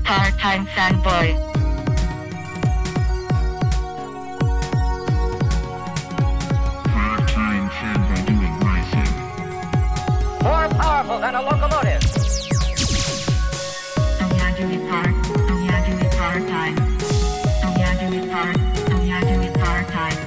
Part-time fanboy. Part-time fanboy doing my thing. More powerful than a locomotive. Part-time. Part-time.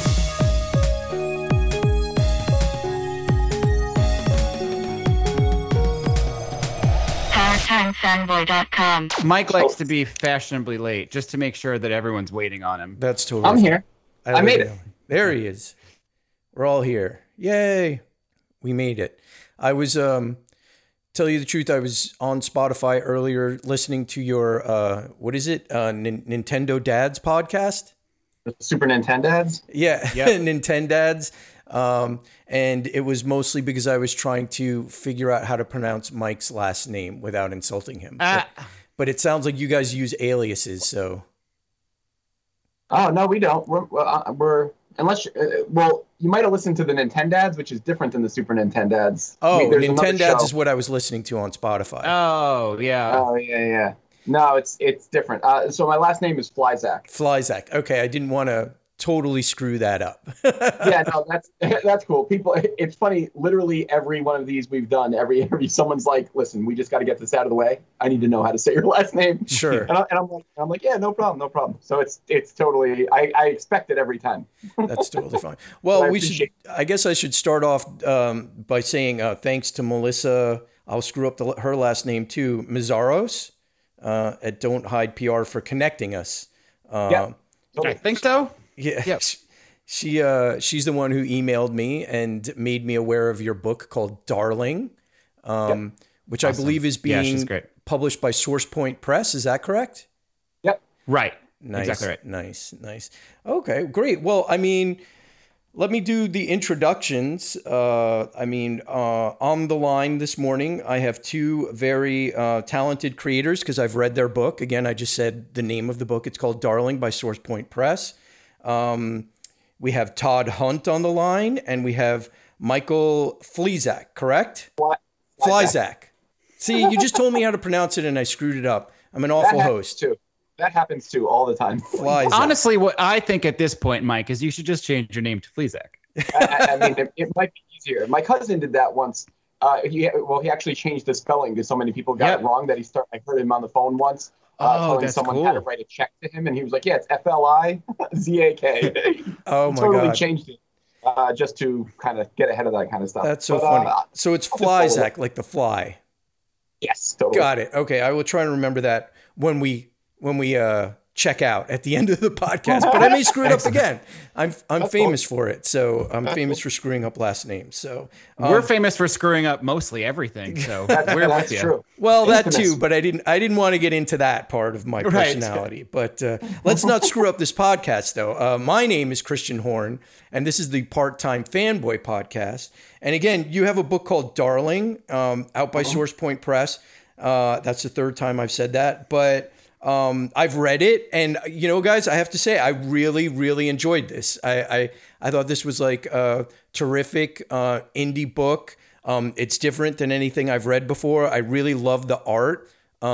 Fanboy.com. Mike likes to be fashionably late just to make sure that everyone's waiting on him. That's totally. I'm here. I made it. There he is. We're all here. Yay. We made it. I was, tell you the truth, I was on Spotify earlier listening to your, what is it? Nintendo Dads podcast? The Super Nintendads? Yeah, Yep. Nintendads. And it was mostly because I was trying to figure out how to pronounce Mike's last name without insulting him. But it sounds like you guys use aliases, so. Oh, no, we don't. We're unless, well, you might have listened to the Nintendads, which is different than the Super Nintendads. Oh, There's another Nintendads show. is what I was listening to on Spotify. Oh, yeah. Oh, yeah. No, it's different. So my last name is Flyzak. Flyzak. Okay, I didn't want to totally screw that up. Yeah, no, that's cool. People, it's funny. Literally every one of these we've done, every someone's like, "Listen, we just got to get this out of the way. I need to know how to say your last name." Sure. And I'm like, yeah, no problem. So it's totally. I expect it every time. That's totally fine. But Well, I we should. I guess I should start off by saying thanks to Melissa. I'll screw up her last name too. Mizaros at Don't Hide PR for connecting us. Yeah, I think so. Yeah. Yep. She's the one who emailed me and made me aware of your book called Darling, which I believe is Yeah, she's being great. published by SourcePoint Press. Is that correct? Yep. Right. Nice. Exactly right. Nice. Okay, great. Well, I mean, let me do the introductions. On the line this morning, I have two very talented creators because I've read their book. Again, I just said the name of the book. It's called Darling by SourcePoint Press. We have Todd Hunt on the line, and we have Michael Flyzak, correct? Flyzak. See, you just told me how to pronounce it, and I screwed it up. I'm an awful host. That happens too all the time. Flyzak. Honestly, what I think at this point, Mike, is you should just change your name to Fleazak. I mean, it might be easier. My cousin did that once. He actually changed the spelling because so many people got it wrong that I heard him on the phone once. Telling that's someone cool. how to write a check to him, and he was like, "Yeah, it's Flizak." Oh my Totally God. changed it just to kind of get ahead of that kind of stuff. That's so But, funny. So it's I'll just roll with Flyzak, like the fly. Yes, totally. Got it. Okay, I will try and remember that when we check out at the end of the podcast. But I may screw it up again. I'm famous for it. So I'm famous for screwing up last names. So We're famous for screwing up mostly everything. So we're That's with you. true. well, that Infamous. too. But I didn't want to get into that part of my Right. personality. But let's not screw up this podcast, though. My name is Christian Horn, and this is the Part-Time Fanboy podcast. And again, you have a book called Darling, out by SourcePoint Press. That's the third time I've said that, but I've read it, and guys, I have to say I really, really enjoyed this. I thought this was like a terrific indie book. It's different than anything I've read before. I really love the art.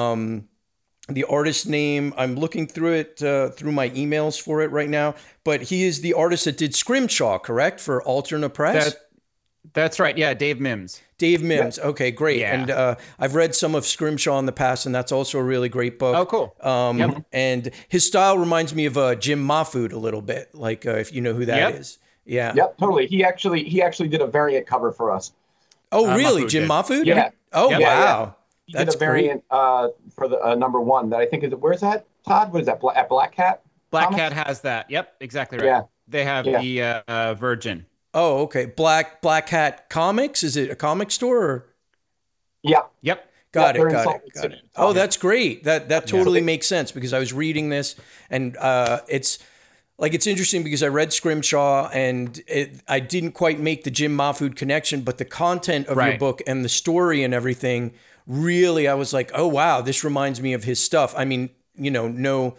The artist's name, I'm looking through it through my emails for it right now, but he is the artist that did Scrimshaw, correct, for Alterna Press? That's right. Yeah, Dave Mims. Dave Mims. Okay, great. Yeah. And I've read some of Scrimshaw in the past, and that's also a really great book. Oh, cool. And his style reminds me of Jim Mahfood a little bit, like if you know who that is. Yeah. Yep, totally. He actually did a variant cover for us. Oh, really? Mahfood Jim did. Mahfood? Yeah. Oh, Yep. wow. He That's did a variant for the number one that I think is where's that, Todd? What is that? At Black Cat? Black Comics? Cat has that. Yep, exactly right. Yeah. They have the Virgin. Oh, okay. Black Hat Comics? Is it a comic store? Or? Yeah. Yep. Got they're in it. Salt Lake City. Oh, that's great. That totally makes sense because I was reading this, and it's interesting because I read Scrimshaw and I didn't quite make the Jim Mahfood connection, but the content of your book and the story and everything, really, I was like, oh wow, this reminds me of his stuff. I mean, no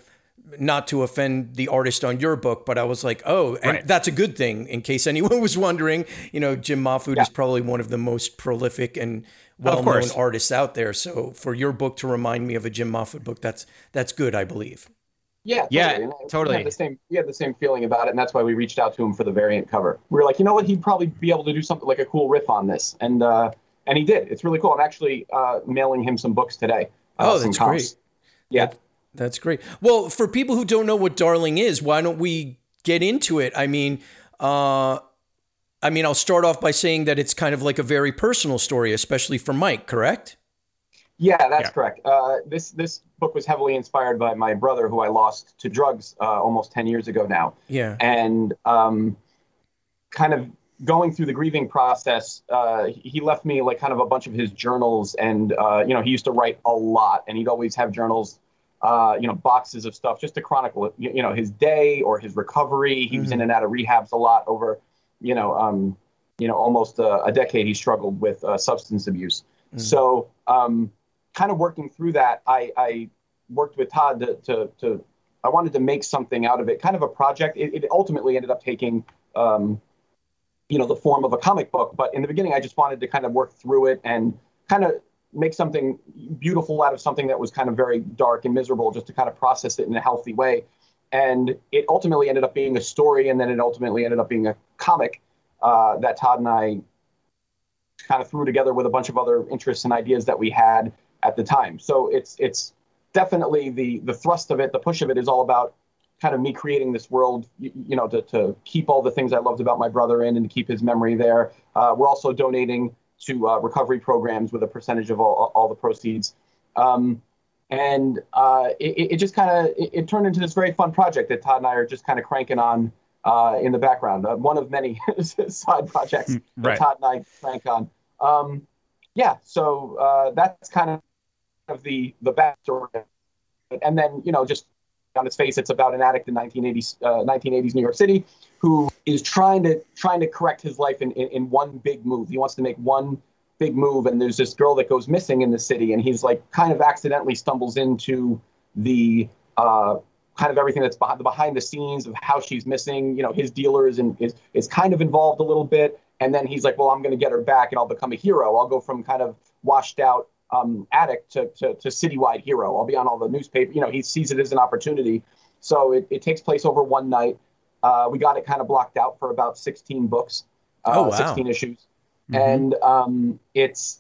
not to offend the artist on your book, but I was like, oh, and Right. that's a good thing in case anyone was wondering. You know, Jim Mahfood is probably one of the most prolific and well-known course. artists out there. So for your book to remind me of a Jim Mahfood book, that's good, I believe. Yeah, Yeah, And totally. We had the same feeling about it, and that's why we reached out to him for the variant cover. We were like, you know what, he'd probably be able to do something like a cool riff on this, and he did. It's really cool. I'm actually mailing him some books today. Oh, some that's comps. great. Yeah. That's great. Well, for people who don't know what Darling is, why don't we get into it? I mean, I'll start off by saying that it's kind of like a very personal story, especially for Mike, correct? Yeah, that's Yeah. correct. This book was heavily inspired by my brother, who I lost to drugs almost 10 years ago now. Yeah. And kind of going through the grieving process, he left me like kind of a bunch of his journals, and he used to write a lot, and he'd always have journals, boxes of stuff just to chronicle, his day or his recovery. He was in and out of rehabs a lot over, almost a decade. He struggled with substance abuse. So kind of working through that, I worked with Todd to I wanted to make something out of it, kind of a project. It ultimately ended up taking, the form of a comic book. But in the beginning, I just wanted to kind of work through it and kind of make something beautiful out of something that was kind of very dark and miserable, just to kind of process it in a healthy way. And it ultimately ended up being a story, and then it ultimately ended up being a comic that Todd and I kind of threw together with a bunch of other interests and ideas that we had at the time. So it's definitely the thrust of it, the push of it is all about kind of me creating this world, to keep all the things I loved about my brother in and to keep his memory there. We're also donating to recovery programs with a percentage of all the proceeds. It just kind of, it turned into this very fun project that Todd and I are just kind of cranking on in the background. One of many side projects Right. that Todd and I crank on. So that's kind of the backstory. And then, just on its face, it's about an addict in 1980s New York City who is trying to correct his life in one big move. He wants to make one big move, and there's this girl that goes missing in the city, and he's like kind of accidentally stumbles into the kind of everything that's behind the scenes of how she's missing. His dealer is kind of involved a little bit, and then he's like, well, I'm going to get her back, and I'll become a hero. I'll go from kind of washed out addict to citywide hero. I'll be on all the newspaper. He sees it as an opportunity. So it takes place over one night. We got it kind of blocked out for about 16 books, 16 issues. And it's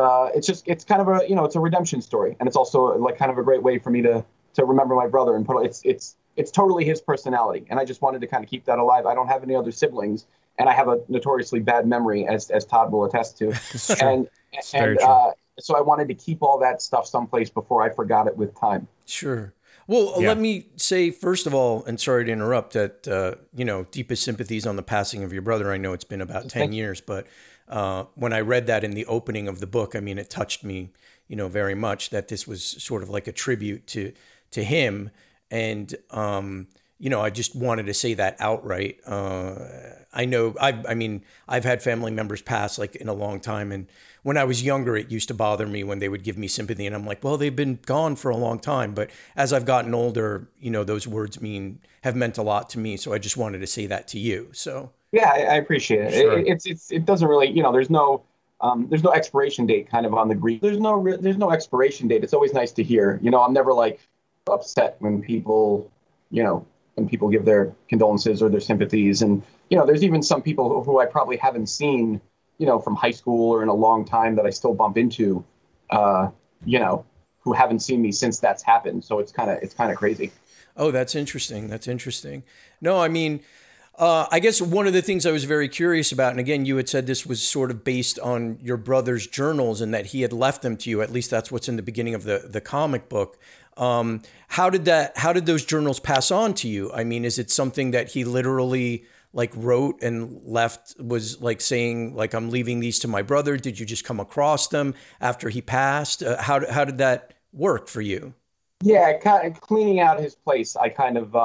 kind of it's a redemption story, and it's also like kind of a great way for me to remember my brother and it's totally his personality, and I just wanted to kind of keep that alive. I don't have any other siblings, and I have a notoriously bad memory, as Todd will attest to. And so I wanted to keep all that stuff someplace before I forgot it with time. Sure. Well, let me say, first of all, and sorry to interrupt, that, deepest sympathies on the passing of your brother. I know it's been about 10 years, but when I read that in the opening of the book, I mean, it touched me, very much that this was sort of like a tribute to him. And, I just wanted to say that outright. I know, I've had family members pass like in a long time. And when I was younger, it used to bother me when they would give me sympathy. And I'm like, well, they've been gone for a long time. But as I've gotten older, those words have meant a lot to me. So I just wanted to say that to you. So yeah, I appreciate it. Sure. It doesn't really, there's no expiration date kind of on the grief. There's no expiration date. It's always nice to hear. I'm never like upset when people give their condolences or their sympathies. And, there's even some people who I probably haven't seen, from high school or in a long time that I still bump into, who haven't seen me since that's happened. So it's kind of crazy. Oh, that's interesting. No, I guess one of the things I was very curious about, and again, you had said this was sort of based on your brother's journals and that he had left them to you. At least that's what's in the beginning of the comic book. How did those journals pass on to you? Is it something that he literally like wrote and left, was like saying like, I'm leaving these to my brother? Did you just come across them after he passed? How did that work for you? Yeah, kind of cleaning out his place. I kind of,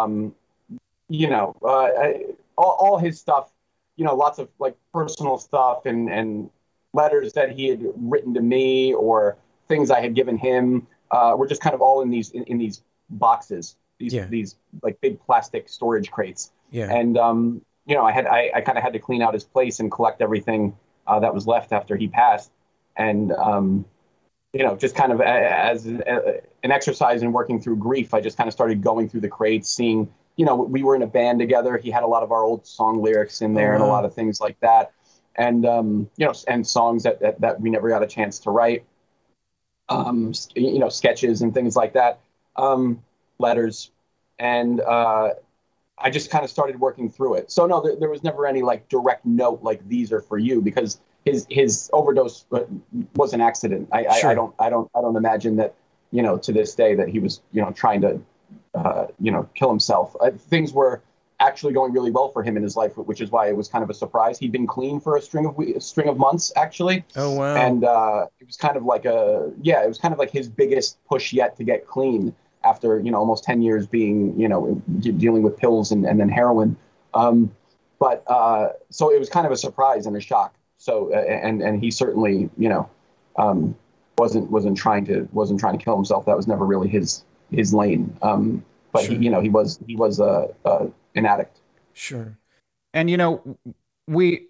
all his stuff, lots of like personal stuff and letters that he had written to me or things I had given him were just kind of all in these boxes. these like big plastic storage crates. Yeah. And you know, I kind of had to clean out his place and collect everything that was left after he passed. And you know, just kind of as an exercise in working through grief, I just kind of started going through the crates, seeing, you know, we were in a band together. He had a lot of our old song lyrics in there and a lot of things like that. And, you know, and songs that we never got a chance to write, you know, sketches and things like that, letters. And I just kind of started working through it. So no, there was never any like direct note like these are for you, because his overdose was an accident. Sure. I don't imagine that, you know, to this day that he was, you know, trying to, you know, kill himself. Things were actually going really well for him in his life, which is why it was kind of a surprise. He'd been clean for a string of months, actually. Oh, wow. And it was kind of like it was kind of like his biggest push yet to get clean after, you know, almost 10 years being, you know, dealing with pills and then heroin. But so it was kind of a surprise and a shock. So and he certainly, you know, wasn't trying to kill himself. That was never really his lane. But Sure. he, you know, he was an addict. Sure. And, you know, we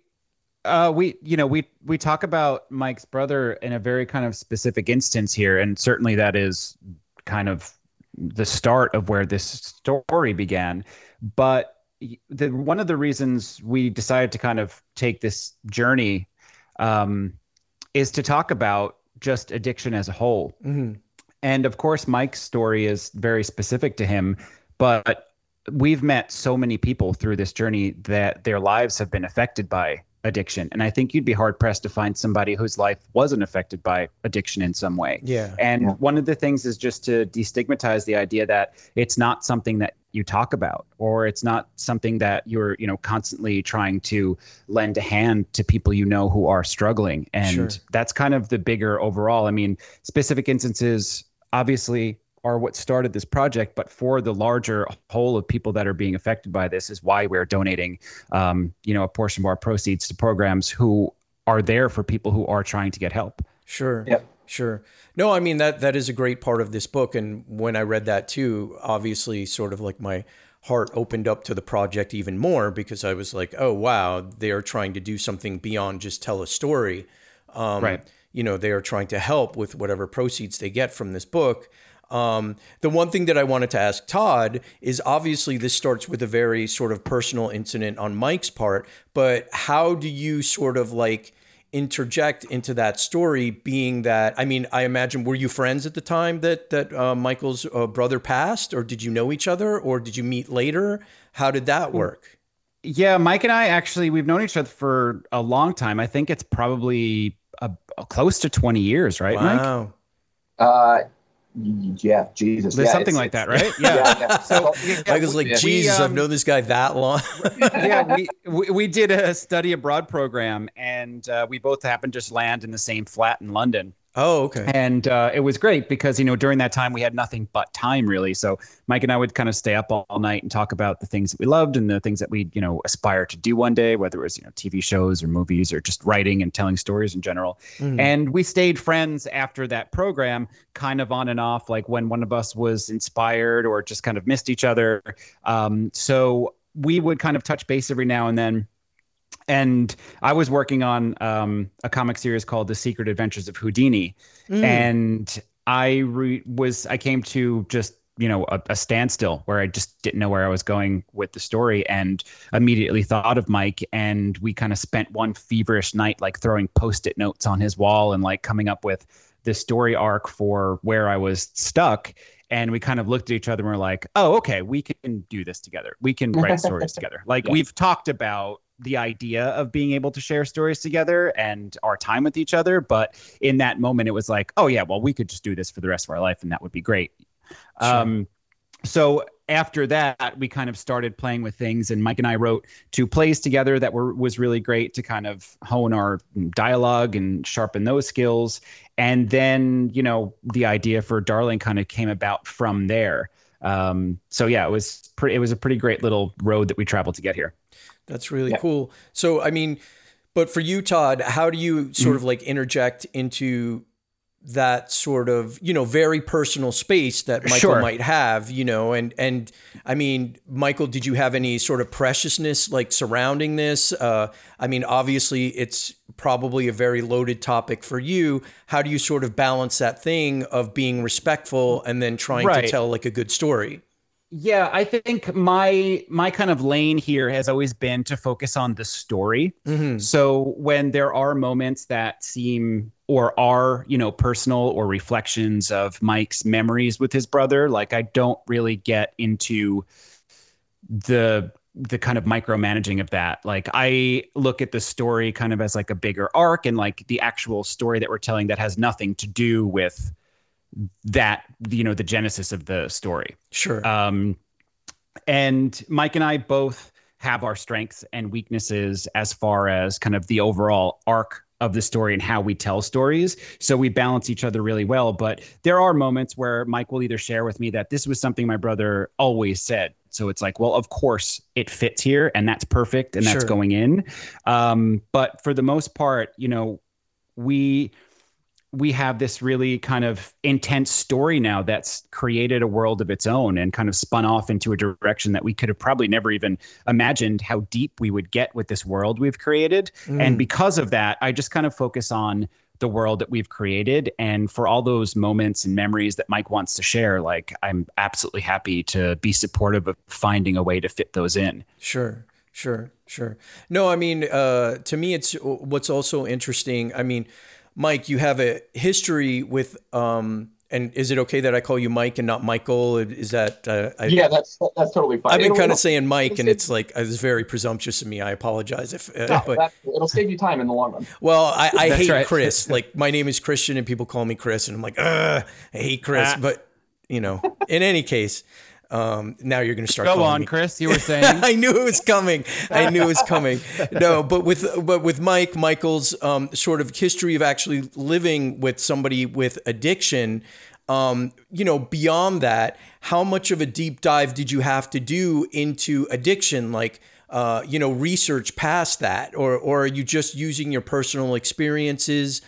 talk about Mike's brother in a very kind of specific instance here. And certainly that is kind of the start of where this story began. But one of the reasons we decided to kind of take this journey is to talk about just addiction as a whole. Mm-hmm. And of course, Mike's story is very specific to him, but we've met so many people through this journey that their lives have been affected by addiction. And I think you'd be hard pressed to find somebody whose life wasn't affected by addiction in some way. Yeah. And one of the things is just to destigmatize the idea that it's not something that you talk about, or it's not something that you're, you know, constantly trying to lend a hand to people, you know, who are struggling. And Sure. that's kind of the bigger overall. I mean, specific instances obviously are what started this project, but for the larger whole of people that are being affected by this is why we're donating, you know, a portion of our proceeds to programs who are there for people who are trying to get help. Sure. Yep. Sure. No, I mean, that is a great part of this book. And when I read that too, obviously sort of like my heart opened up to the project even more, because I was like, oh, wow, they are trying to do something beyond just tell a story. Right. You know, they are trying to help with whatever proceeds they get from this book. The one thing that I wanted to ask Todd is, obviously this starts with a very sort of personal incident on Mike's part, but how do you sort of like interject into that story, being that, I mean, I imagine, were you friends at the time that Michael's brother passed, or did you know each other, or did you meet later? How did that work? Yeah, Mike and I actually, we've known each other for a long time. I think it's probably close to 20 years, right, Mike? Wow. Yeah, Jesus. There's yeah, something like that, right? Yeah. So Michael's like, Jesus, I've known this guy that long. Yeah, we did a study abroad program, and we both happened to just land in the same flat in London. Oh, okay. And it was great because, you know, during that time we had nothing but time, really. So Mike and I would kind of stay up all night and talk about the things that we loved and the things that we, you know, aspire to do one day, whether it was, you know, TV shows or movies or just writing and telling stories in general. Mm. And we stayed friends after that program, kind of on and off, like when one of us was inspired or just kind of missed each other. So we would kind of touch base every now and then. And I was working on a comic series called The Secret Adventures of Houdini. And I came to just, you know, a standstill where I just didn't know where I was going with the story, and immediately thought of Mike. And we kind of spent one feverish night, like throwing Post-it notes on his wall and like coming up with this story arc for where I was stuck. And we kind of looked at each other and we're like, oh, okay, we can do this together. We can write stories together. Like we've talked about the idea of being able to share stories together and our time with each other. But in that moment, it was like, oh yeah, well, we could just do this for the rest of our life and that would be great. Sure. So after that, we kind of started playing with things, and Mike and I wrote 2 plays together that was really great to kind of hone our dialogue and sharpen those skills. And then, you know, the idea for Darling kind of came about from there. So yeah, it was a pretty great little road that we traveled to get here. That's really cool. So, I mean, but for you, Todd, how do you sort of like interject into that sort of, very personal space that Michael Sure. might have, and I mean, Michael, did you have any sort of preciousness like surrounding this? I mean, obviously it's probably a very loaded topic for you. How do you sort of balance that thing of being respectful and then trying to Right. tell like a good story? Yeah, I think my kind of lane here has always been to focus on the story. Mhm. So when there are moments that seem or are, personal or reflections of Mike's memories with his brother, like I don't really get into the kind of micromanaging of that. Like I look at the story kind of as like a bigger arc and like the actual story that we're telling that has nothing to do with that, the genesis of the story. Sure. And Mike and I both have our strengths and weaknesses as far as kind of the overall arc of the story and how we tell stories. So we balance each other really well. But there are moments where Mike will either share with me that this was something my brother always said. So it's like, well, of course it fits here and that's perfect and that's Sure. going in. But for the most part, we have this really kind of intense story now that's created a world of its own and kind of spun off into a direction that we could have probably never even imagined how deep we would get with this world we've created. And because of that, I just kind of focus on the world that we've created. And for all those moments and memories that Mike wants to share, like I'm absolutely happy to be supportive of finding a way to fit those in. Sure. No, I mean, to me, it's what's also interesting. I mean, Mike, you have a history with, and is it okay that I call you Mike and not Michael? Is that? Yeah, that's totally fine. I've been kind It'll- of saying Mike, and it's like it's very presumptious of me. I apologize if, no, but it'll save you time in the long run. well, I That's hate right. Chris. Like my name is Christian, and people call me Chris, and I'm like, I hate Chris. But in any case, now you're going to start. Go calling on, me. Chris, you were saying. I knew it was coming. No, but with Michael's sort of history of actually living with somebody with addiction, beyond that, how much of a deep dive did you have to do into addiction? Like, research past that, or are you just using your personal experiences?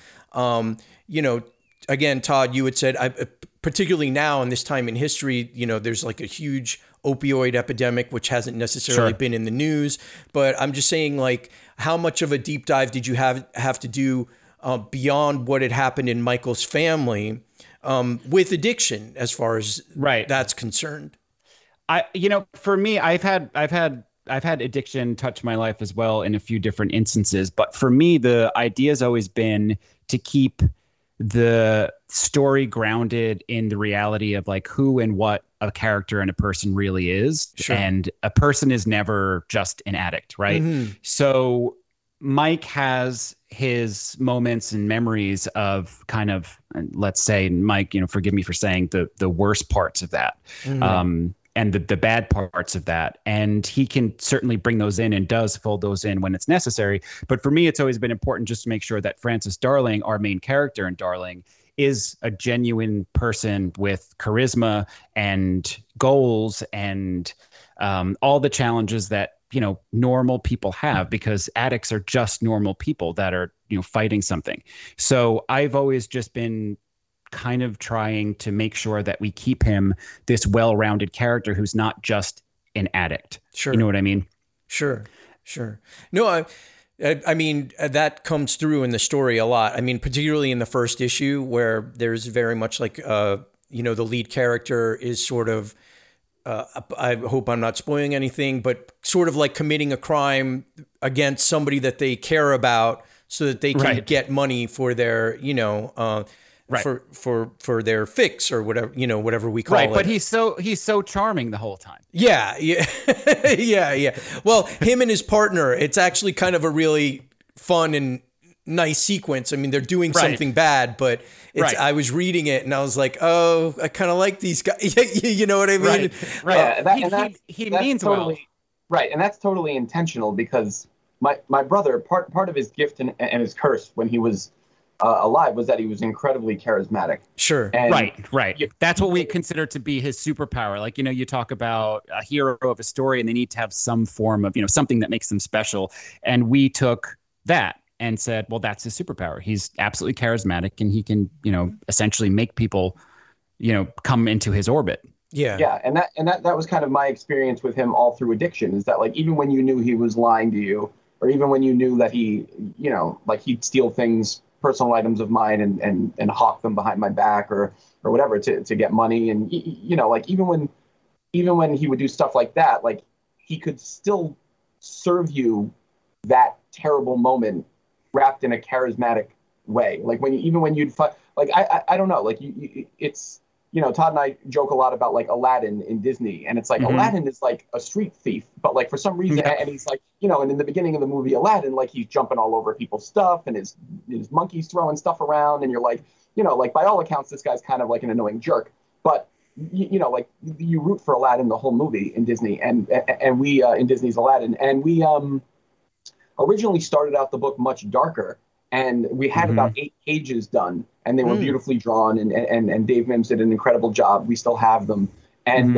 Again, Todd, you had said, particularly now in this time in history, there's like a huge opioid epidemic, which hasn't necessarily Sure. been in the news. But I'm just saying, like, how much of a deep dive did you have to do beyond what had happened in Michael's family with addiction, as far as Right. that's concerned? For me, I've had addiction touch my life as well in a few different instances. But for me, the idea has always been to keep the story grounded in the reality of like who and what a character and a person really is. Sure. And a person is never just an addict, right? Mhm. So Mike has his moments and memories of kind of, let's say, Mike, forgive me for saying the worst parts of that. Mhm. And the bad parts of that. And he can certainly bring those in and does fold those in when it's necessary. But for me, it's always been important just to make sure that Francis Darling, our main character in Darling, is a genuine person with charisma and goals and all the challenges that, normal people have, because addicts are just normal people that are, fighting something. So I've always just been kind of trying to make sure that we keep him this well-rounded character who's not just an addict. Sure. You know what I mean? Sure. No, I mean, that comes through in the story a lot. I mean, particularly in the first issue, where there's very much like, the lead character is sort of, I hope I'm not spoiling anything, but sort of like committing a crime against somebody that they care about so that they can Right. get money for their, Right. for their fix or whatever, whatever we call it. Right, but he's so charming the whole time. Yeah. Yeah. Well, him and his partner, it's actually kind of a really fun and nice sequence. I mean, they're doing Right. something bad, but it's, Right. I was reading it and I was like, oh, I kind of like these guys. You know what I mean? Right. Yeah, that's he that's means totally well. right, and that's totally intentional because my brother, part of his gift and his curse when he was alive was that he was incredibly charismatic. Sure. And Right. you- That's what we consider to be his superpower. Like, you talk about a hero of a story and they need to have some form of, something that makes them special. And we took that and said, well, that's his superpower. He's absolutely charismatic, and he can, essentially make people, come into his orbit. Yeah, and that was kind of my experience with him all through Addiction, is that like even when you knew he was lying to you, or even when you knew that he, like he'd steal things, personal items of mine, and hawk them behind my back or whatever to get money, and like even when he would do stuff like that, like he could still serve you that terrible moment wrapped in a charismatic way. Like when you'd like I don't know, like it's. Todd and I joke a lot about like Aladdin in Disney, and it's like Aladdin is like a street thief, but like for some reason, and he's like, and in the beginning of the movie Aladdin, like he's jumping all over people's stuff and his monkey's throwing stuff around, and you're like, like by all accounts, this guy's kind of like an annoying jerk, but like you root for Aladdin the whole movie in Disney, and we in Disney's Aladdin, and we originally started out the book much darker. And we had about 8 pages done, and they were beautifully drawn, and Dave Mims did an incredible job. We still have them. And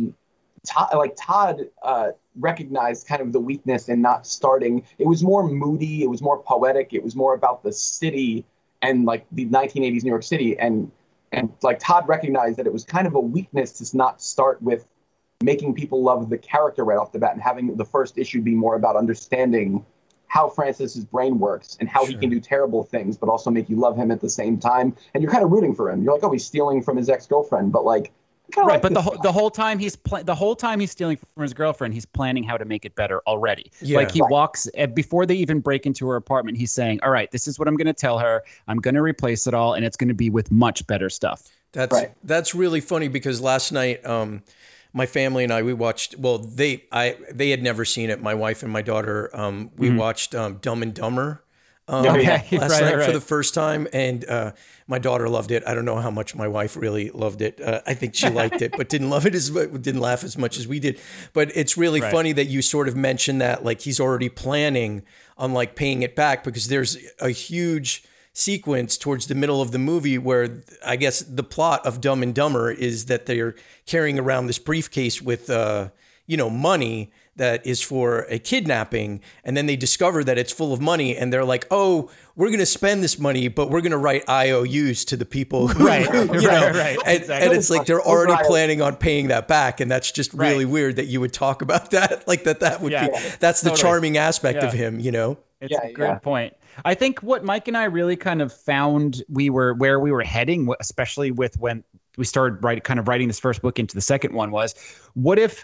Todd recognized kind of the weakness in not starting. It was more moody. It was more poetic. It was more about the city and like the 1980s New York City. And like Todd recognized that it was kind of a weakness to not start with making people love the character right off the bat and having the first issue be more about understanding how Francis's brain works and how he can do terrible things, but also make you love him at the same time. And you're kind of rooting for him. You're like, oh, he's stealing from his ex-girlfriend, but like, right. But the whole time he's stealing from his girlfriend, he's planning how to make it better already. Yeah. Like he walks before they even break into her apartment. He's saying, all right, this is what I'm going to tell her. I'm going to replace it all. And it's going to be with much better stuff. That's really funny because last night, my family and I, we watched, well, they had never seen it. My wife and my daughter, we watched Dumb and Dumber last night for the first time. And my daughter loved it. I don't know how much my wife really loved it. I think she liked it, but didn't laugh as much as we did. But it's really funny that you sort of mentioned that, like he's already planning on like paying it back, because there's a huge sequence towards the middle of the movie where I guess the plot of Dumb and Dumber is that they're carrying around this briefcase with, money that is for a kidnapping. And then they discover that it's full of money, and they're like, oh, we're going to spend this money, but we're going to write IOUs to the people who, right. And it's like, they're already planning on paying that back. And that's just really weird that you would talk about that. Like that would be, that's the charming aspect of him, It's a great point. I think what Mike and I really kind of found where we were heading, especially with when we started writing this first book into the second one, was what if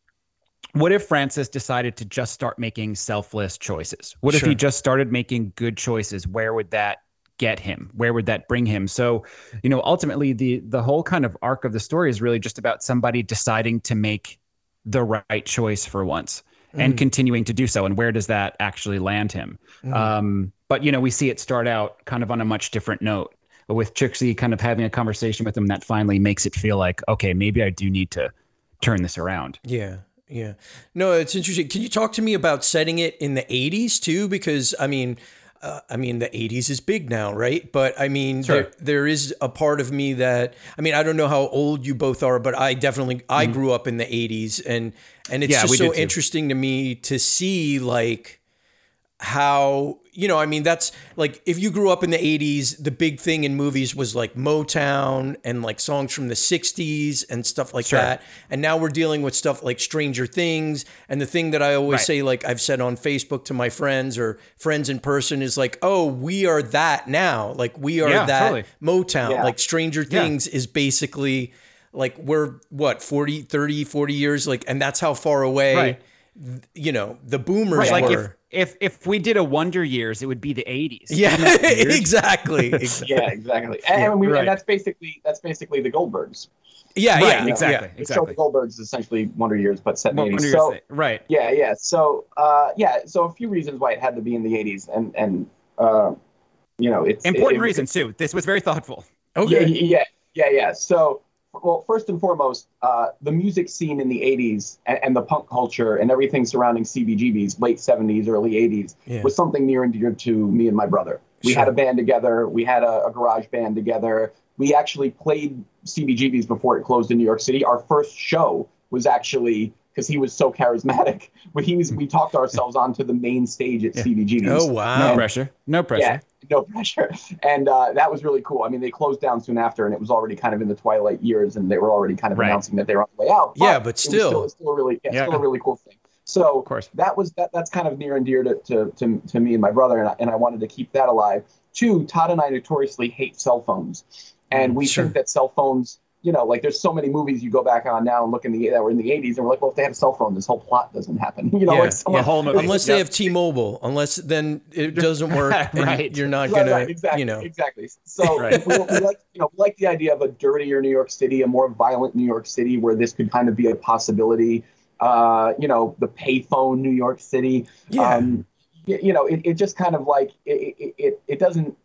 Francis decided to just start making selfless choices? What if he just started making good choices? Where would that get him? Where would that bring him? So, ultimately the whole kind of arc of the story is really just about somebody deciding to make the right choice for once and continuing to do so. And where does that actually land him? But, we see it start out kind of on a much different note, with Trixie kind of having a conversation with him that finally makes it feel like, okay, maybe I do need to turn this around. Yeah. Yeah. No, it's interesting. Can you talk to me about setting it in the 80s too? Because the 80s is big now, right? But there is a part of me that, I don't know how old you both are, but I grew up in the 80s, and it's just so interesting to me to see like how, that's like, if you grew up in the 80s, the big thing in movies was like Motown and like songs from the 60s and stuff like that. And now we're dealing with stuff like Stranger Things. And the thing that I always say, like I've said on Facebook to my friends or friends in person, is like, oh, we are that now. Like we are that Motown. Yeah. Like Stranger Things is basically like, we're 40 years, like, and that's how far away, the boomers were. If we did a Wonder Years, it would be the 80s. Yeah, exactly. Yeah, exactly. And that's basically the Goldbergs. Yeah, exactly. The show The Goldbergs is essentially Wonder Years, but set in the 80s. So, right. Yeah. So, so a few reasons why it had to be in the 80s, and it's important reasons too. This was very thoughtful. Okay. Yeah. So, well, first and foremost, the music scene in the 80s and the punk culture and everything surrounding CBGB's late 70s, early 80s was something near and dear to me and my brother. We had a band together. We had a garage band together. We actually played CBGB's before it closed in New York City. Our first show was actually because he was so charismatic. We talked ourselves onto the main stage at CBGB's. Oh, wow. No pressure. No pressure. Yeah, no pressure. And that was really cool. I mean, they closed down soon after, and it was already kind of in the twilight years, and they were already kind of announcing that they were on the way out. Yeah, but still. It was still a really cool thing. So Of course. that's kind of near and dear to me and my brother, and I wanted to keep that alive. Two, Todd and I notoriously hate cell phones, and we think that cell phones, like there's so many movies you go back on now and look that were in the 80s, and we're like, well, if they had a cell phone, this whole plot doesn't happen. Whole movie. Unless they have T-Mobile, unless then it doesn't work, and you're not gonna, exactly. So we like the idea of a dirtier New York City, a more violent New York City, where this could kind of be a possibility. The payphone New York City. Yeah. It just kind of like it doesn't.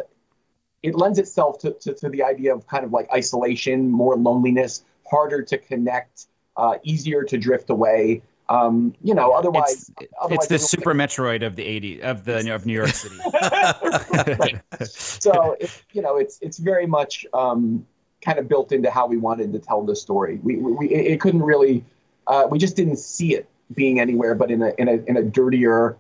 It lends itself to the idea of kind of like isolation, more loneliness, harder to connect, easier to drift away. Otherwise it's the Super Metroid of the 80s of New York City. Right. So it's very much kind of built into how we wanted to tell the story. It couldn't really. We just didn't see it being anywhere but in a dirtier,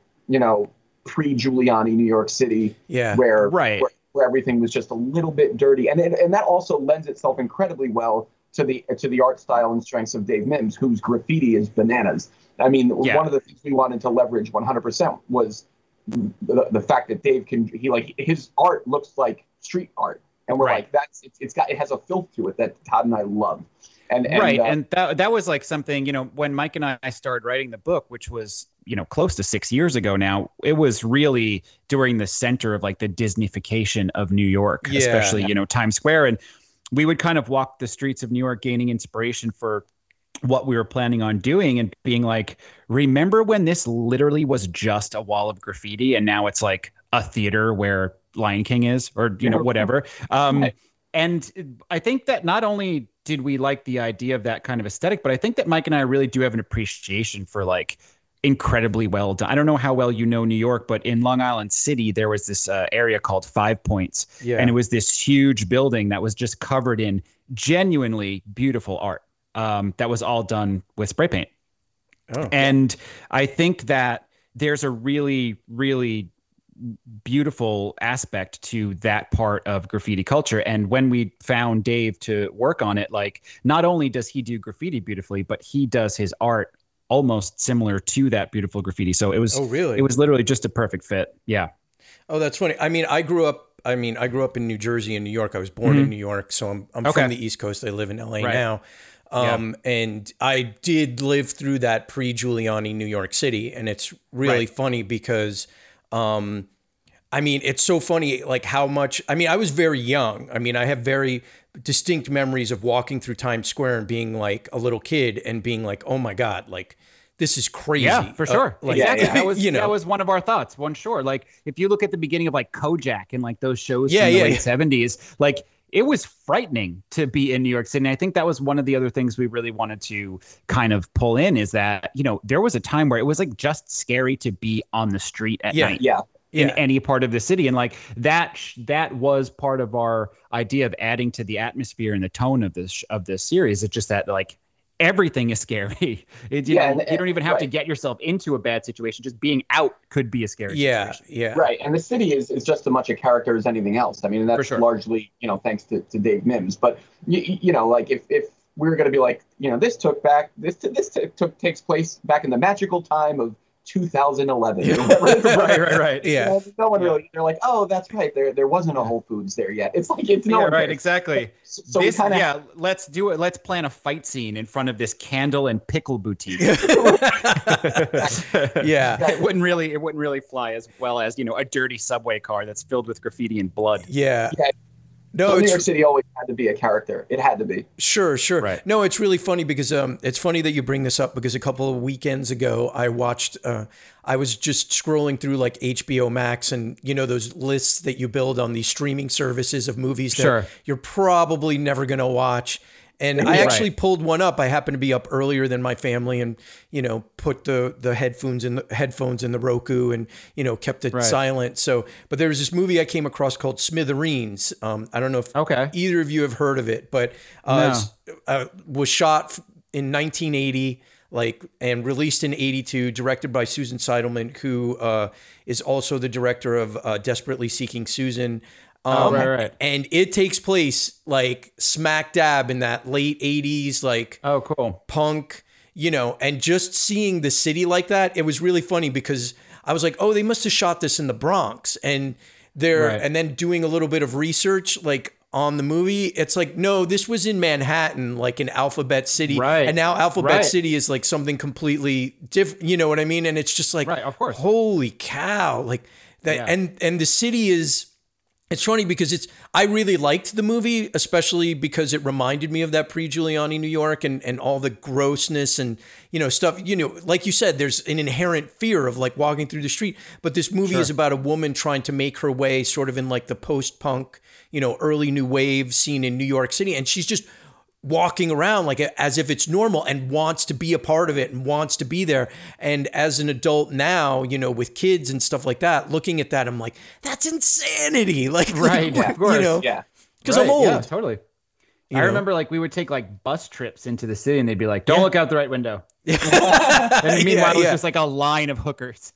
pre-Giuliani New York City, where everything was just a little bit dirty, and that also lends itself incredibly well to the art style and strengths of Dave Mims, whose graffiti is bananas. I mean, one of the things we wanted to leverage 100% was the fact that Dave his art looks like street art, and we're like, it has a filth to it that Todd and I love. And that was like something, when Mike and I started writing the book, which was, close to 6 years ago now, it was really during the center of like the Disneyfication of New York, especially, Times Square. And we would kind of walk the streets of New York, gaining inspiration for what we were planning on doing and being like, remember when this literally was just a wall of graffiti and now it's like a theater where Lion King is, or, whatever. And I think that not only did we like the idea of that kind of aesthetic, but I think that Mike and I really do have an appreciation for like incredibly well done. I don't know how well you know New York, but in Long Island City, there was this area called Five Points. Yeah. And it was this huge building that was just covered in genuinely beautiful art that was all done with spray paint. Oh. And I think that there's a really, really beautiful aspect to that part of graffiti culture. And when we found Dave to work on it, like not only does he do graffiti beautifully, but he does his art almost similar to that beautiful graffiti. So it was, it was literally just a perfect fit. Yeah. Oh, that's funny. I mean, I grew up in New Jersey and New York. I was born in New York. So I'm from the East Coast. I live in LA now. And I did live through that pre-Giuliani New York City. And it's really funny because, I mean, it's so funny, like how much, I mean, I was very young. I mean, I have very distinct memories of walking through Times Square and being like a little kid and being like, oh my God, like this is crazy. Yeah, for sure. Exactly. That was one of our thoughts. Like if you look at the beginning of like Kojak and like those shows from the late 70s, like it was frightening to be in New York City. And I think that was one of the other things we really wanted to kind of pull in is that, there was a time where it was like just scary to be on the street at night. Yeah. In any part of the city. And like that was part of our idea of adding to the atmosphere and the tone of this series. It's just that like everything is scary. You don't even have to get yourself into a bad situation. Just being out could be a scary situation. Yeah. Right. And the city is just as much a character as anything else. I mean, and that's largely, thanks to Dave Mims. But like if we were going to be like, this takes place back in the magical time of 2011. Right. Yeah. No one really. They're like, oh, that's right. There wasn't a Whole Foods there yet. It's like it's no. Right. Exactly. So let's do it. Let's plan a fight scene in front of this candle and pickle boutique. It wouldn't really fly as well as a dirty subway car that's filled with graffiti and blood. Yeah. No, New York City always had to be a character. It had to be. Sure. Right. No, it's really funny because it's funny that you bring this up because a couple of weekends ago I watched. I was just scrolling through like HBO Max and those lists that you build on these streaming services of movies that you're probably never going to watch. And I actually pulled one up. I happened to be up earlier than my family and, put the headphones in the Roku and, kept it silent. So, but there was this movie I came across called Smithereens. I don't know if either of you have heard of it, but was shot in 1980. and released in 82, directed by Susan Seidelman, who is also the director of Desperately Seeking Susan. Right. And it takes place like smack dab in that late 80s, like Oh, cool. punk, and just seeing the city like that, it was really funny because I was like, oh, they must have shot this in the Bronx. And Right. and then doing a little bit of research, like on the movie, it's like, no, this was in Manhattan, like in Alphabet City. Right. And now Alphabet Right. City is like something completely different. You know what I mean? And it's just like, Right, of course. holy cow. Like that. Yeah. And the city is, it's funny because I really liked the movie, especially because it reminded me of that pre-Giuliani New York and all the grossness and, stuff, like you said, there's an inherent fear of like walking through the street. But this movie is about a woman trying to make her way sort of in like the post-punk, early new wave scene in New York City. And she's just walking around like as if it's normal and wants to be a part of it and wants to be there. And as an adult now, with kids and stuff like that, looking at that, I'm like, that's insanity. Like, Right, like, of course. Yeah. because I'm Right, old. Yeah, totally. I remember like we would take like bus trips into the city and they'd be like, don't look out the right window. And meanwhile, it was just like a line of hookers.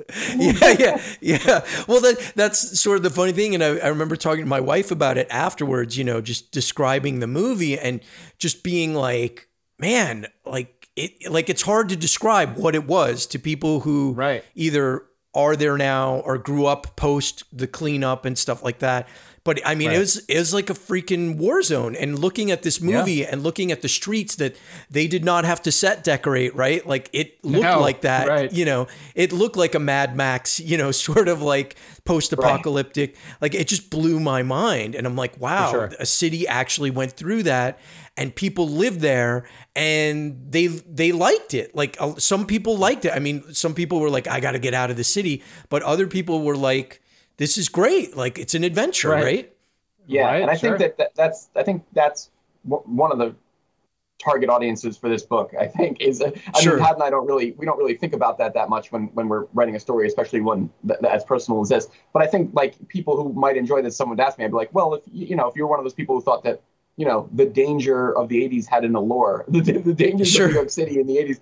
Yeah. Well, that's sort of the funny thing. And I remember talking to my wife about it afterwards, just describing the movie and just being like, man, it's hard to describe what it was to people who Right. either are there now or grew up post the cleanup and stuff like that. But I mean, Right. it was like a freaking war zone. And looking at this movie and looking at the streets that they did not have to set decorate, right? Like it looked No, like that, right. it looked like a Mad Max, sort of like post-apocalyptic. Like it just blew my mind. And I'm like, wow, sure. a city actually went through that and people lived there and they liked it. Like some people liked it. I mean, some people were like, I got to get out of the city. But other people were like, this is great. Like it's an adventure, right? Yeah, Right, and I sure. think that's one of the target audiences for this book. I think is I Sure. mean, Pat and I don't really think about that much when we're writing a story, especially one that as personal as this. But I think like people who might enjoy this, someone would ask me, I'd be like, well, if you're one of those people who thought that the danger of the 80s had an allure, the dangers Sure. of New York City in the 80s,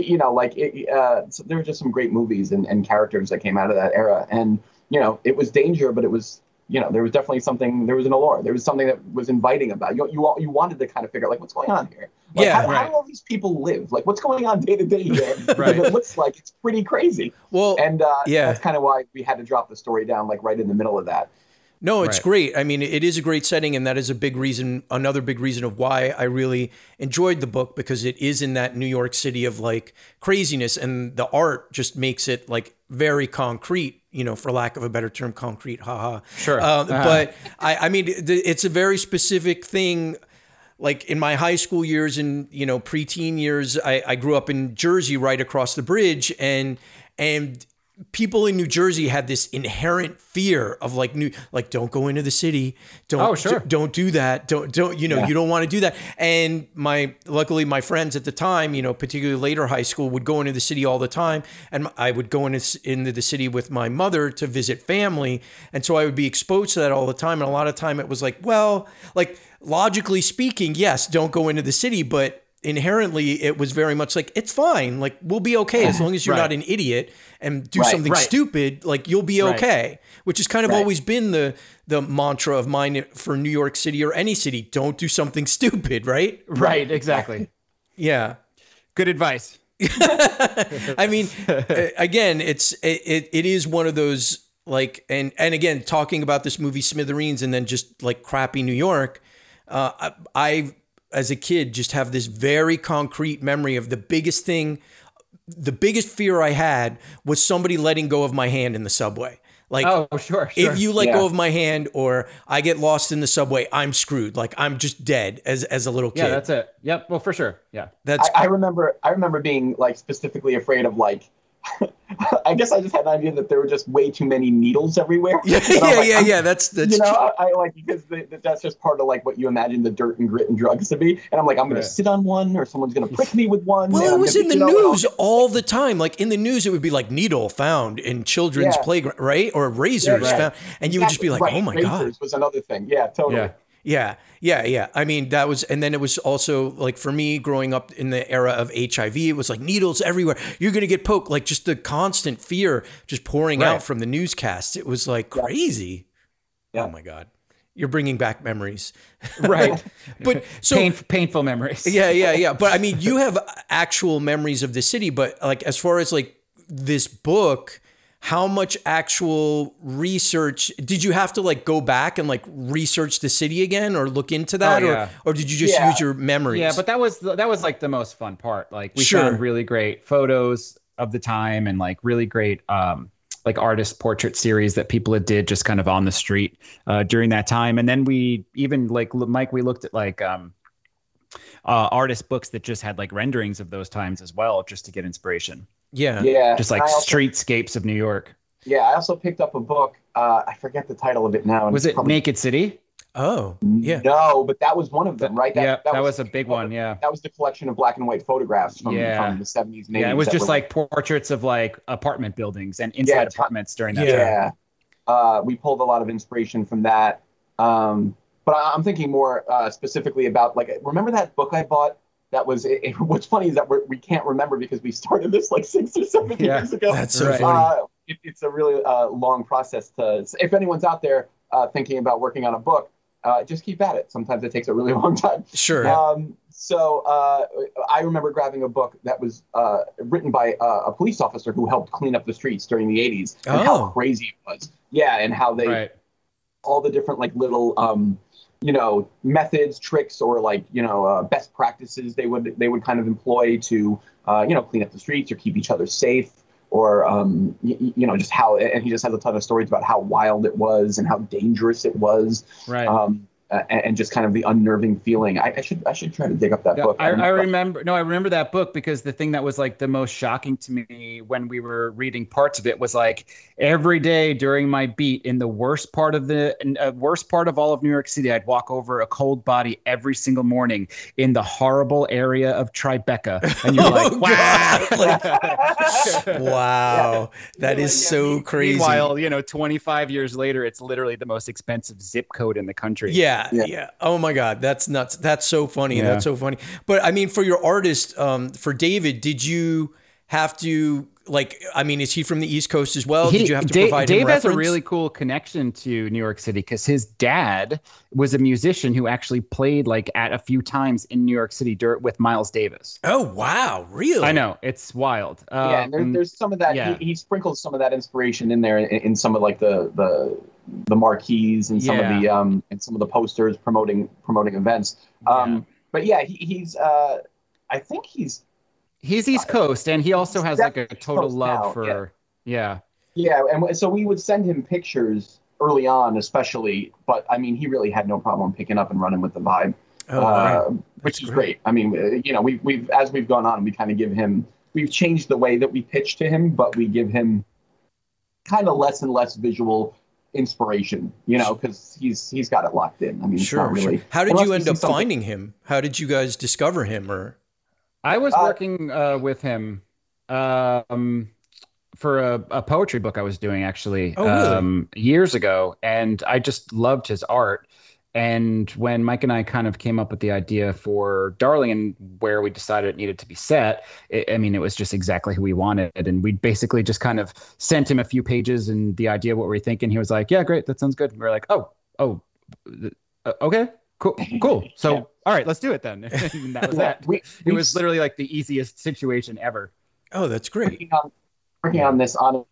so there were just some great movies and characters that came out of that era, and it was danger, but it was, there was definitely something, there was an allure. There was something that was inviting about it. You wanted to kind of figure out, like, what's going on here? Like, Yeah, how do all these people live? Like, what's going on day to day here? Right. It looks like it's pretty crazy. Well, And yeah. that's kind of why we had to drop the story down, like, right in the middle of that. No, it's Right. great. I mean, it is a great setting, and that is another big reason of why I really enjoyed the book, because it is in that New York City of like craziness, and the art just makes it like very concrete, for lack of a better term, concrete, haha. Sure. But I mean, it's a very specific thing. Like in my high school years and, preteen years, I grew up in Jersey right across the bridge, and people in New Jersey had this inherent fear of like don't go into the city. Don't do that. You don't want to do that. And luckily my friends at the time, particularly later high school, would go into the city all the time. And I would go into the city with my mother to visit family. And so I would be exposed to that all the time. And a lot of time it was like, well, like logically speaking, yes, don't go into the city, but inherently it was very much like, it's fine. Like we'll be okay as long as you're Right. not an idiot and do Right, something right. stupid, like you'll be Right. okay, which has kind of Right. always been the mantra of mine for New York City or any city. Don't do something stupid, right? Right, exactly. Yeah. Good advice. I mean, again, it is one of those like, and again, talking about this movie Smithereens and then just like crappy New York, I as a kid just have this very concrete memory of the biggest fear I had was somebody letting go of my hand in the subway. Like, Oh, sure. if you let Yeah. go of my hand or I get lost in the subway, I'm screwed. Like I'm just dead as a little kid. Yeah, that's it. Yep. Well, for sure. Yeah. That's I remember being like specifically afraid of like, I guess I just had an idea that there were just way too many needles everywhere. yeah. That's I like, because that's just part of like what you imagine the dirt and grit and drugs to be. And I'm like, I'm going Right. to sit on one, or someone's going to prick me with one. Well, and it I'm was gonna in the be, and I'll- news all the time. Like in the news, it would be like needle found in children's Yeah. playground, right? Or razors Yeah, right. found, and you would just be like, Right, "Oh my razors god!" was another thing. Yeah, totally. Yeah. Yeah. I mean, that was, and then it was also like for me growing up in the era of HIV, it was like needles everywhere. You're going to get poked, like just the constant fear just pouring out from the newscasts. It was like crazy. Yeah. Oh my God. You're bringing back memories. Right. But so painful memories. Yeah. But I mean, you have actual memories of the city, but like, as far as like this book, how much actual research did you have to like go back and like research the city again or look into that, or did you just use your memories? Yeah, but that was like the most fun part. Like we Sure. found really great photos of the time and like really great like artist portrait series that people had did just kind of on the street during that time. And then we even like Mike, we looked at like artist books that just had like renderings of those times as well, just to get inspiration. Yeah. Just like streetscapes of New York. Yeah, I also picked up a book. I forget the title of it now. Was it Naked City? Oh, yeah. No, but that was one of them, right? That was a big one. Yeah. That was the collection of black and white photographs from the 70s and 80s. Yeah, it was just like portraits of like apartment buildings and inside apartments during that time. Yeah. We pulled a lot of inspiration from that. But I'm thinking more specifically about, like, remember that book I bought? That was, what's funny is that we can't remember because we started this like 6 or 7 years ago. That's so funny. It's a really long process if anyone's out there thinking about working on a book, just keep at it. Sometimes it takes a really long time. Sure. So I remember grabbing a book that was written by a police officer who helped clean up the streets during the 80s and how crazy it was. Yeah, and how they, all the different like little methods, tricks, or like, best practices they would kind of employ to, clean up the streets or keep each other safe, or, just how, and he just has a ton of stories about how wild it was and how dangerous it was. Right. And just kind of the unnerving feeling. I should try to dig up that book. I remember that book because the thing that was like the most shocking to me when we were reading parts of it was like every day during my beat in the worst part of all of New York City, I'd walk over a cold body every single morning in the horrible area of Tribeca, and you're like, wow, wow, that is so crazy. Meanwhile, 25 years later, it's literally the most expensive zip code in the country. Yeah. Oh my God, that's nuts. That's so funny. That's so funny. But I mean, for your artist, for David, did you have to is he from the East Coast as well? Did you have to provide him reference? Dave has a really cool connection to New York City because his dad was a musician who actually played like at a few times in New York City with Miles Davis. Oh, wow. Really? I know. It's wild. There's some of that. Yeah. He sprinkles some of that inspiration in there in some of like the marquees and some of the posters promoting events. But yeah, he's I think he's East Coast, and he also has like a total love for Yeah, and so we would send him pictures early on, especially. But I mean, he really had no problem picking up and running with the vibe, which is great. I mean, we've as we've gone on, we kind of we've changed the way that we pitch to him, but we give him kind of less and less visual inspiration, because he's got it locked in. I mean, it's not really. How did you end up finding him? How did you guys discover him? Or I was working with him for a poetry book I was doing actually years ago, and I just loved his art. And when Mike and I kind of came up with the idea for Darling and where we decided it needed to be set, it was just exactly who we wanted. And we basically just kind of sent him a few pages and the idea of what we were thinking. He was like, yeah, great. That sounds good. And we were like, okay, cool. So, all right, let's do it then. And that was that. It was literally like the easiest situation ever. Oh, that's great. Working on this on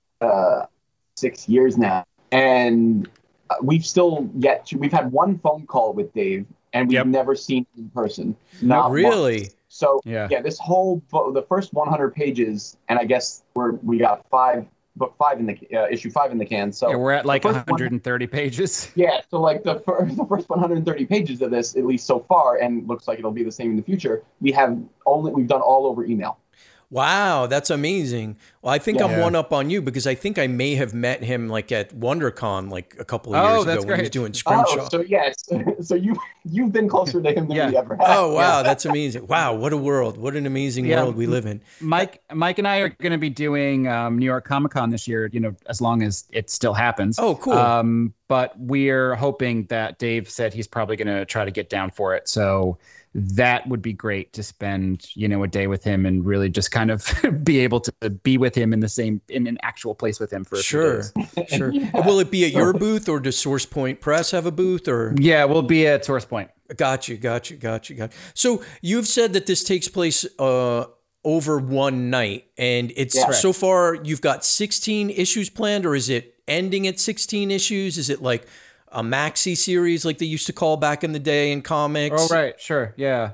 6 years now. And we've we've had one phone call with Dave, and we've never seen him in person. Not really. Once. So this whole the first 100 pages, and I guess we got book 5 in the issue 5 in the can. So we're at like 130 pages. Yeah. So like the first 130 pages of this, at least so far, and looks like it'll be the same in the future. We've done all over email. Wow, that's amazing. Well, I think I'm one up on you because I think I may have met him like at WonderCon like a couple of years ago when he was doing Scrimshaw. So yes, so you've been closer to him than we ever have. Oh wow, that's amazing! Wow, what a world! What an amazing world we live in. Mike and I are going to be doing New York Comic Con this year. As long as it still happens. Oh, cool. but we're hoping that Dave said he's probably going to try to get down for it. So that would be great to spend, a day with him and really just kind of be able to be with him in an actual place with him for a few days. Sure. Will it be at your booth, or does Source Point Press have a booth, or? Yeah, we'll be at Source Point. Got you. So you've said that this takes place over one night, and it's so far you've got 16 issues planned, or is it ending at 16 issues? Is it like a maxi series like they used to call back in the day in comics? Oh, right. Sure. Yeah.